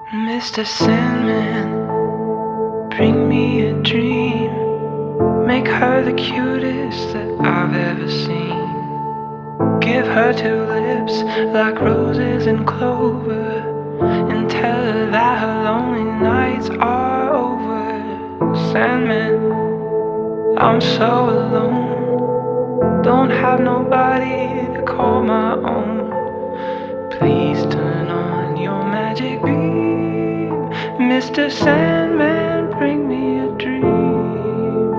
Mr. Sandman, bring me a dream. Make her the cutest that I've ever seen. Give her two lips like roses and clover, and tell her that her lonely nights are over. Sandman, I'm so alone, don't have nobody to call my own. Please turn on your magic beam. Mr. Sandman, bring me a dream.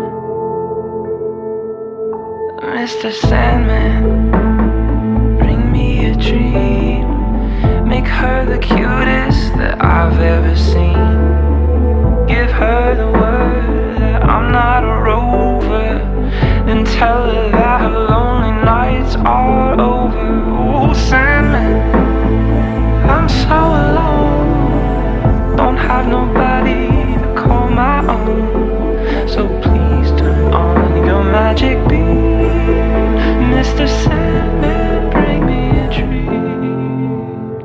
Mr. Sandman, bring me a dream. Make her the cutest that I've ever seen. Give her the word that I'm not a rover, and tell her that her lonely nights are over. Oh, Sandman, I'm so alone, don't have nobody to call my own. So please turn on your magic beam. Mr. Sandman, bring me a dream.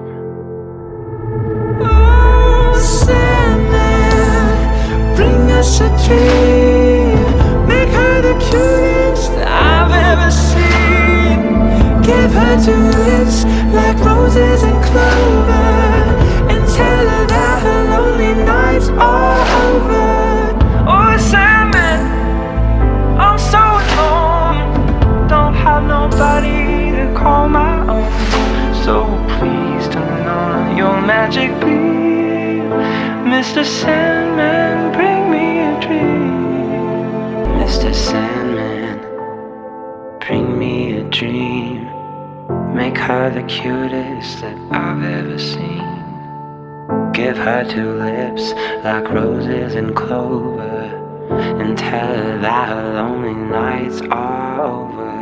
Oh, Sandman, bring us a dream. Make her the cutest that I've ever seen. Give her two lips like roses and clover, and tell her that her lonely nights are over. Oh, Sandman, I'm so alone, don't have nobody to call my own. So please turn on your magic beam. Mr. Sandman, bring me a dream. Mr. Sandman, bring me a dream. Make her the cutest that I've ever seen. Give her two lips like roses and clover, and tell her that her lonely nights are over.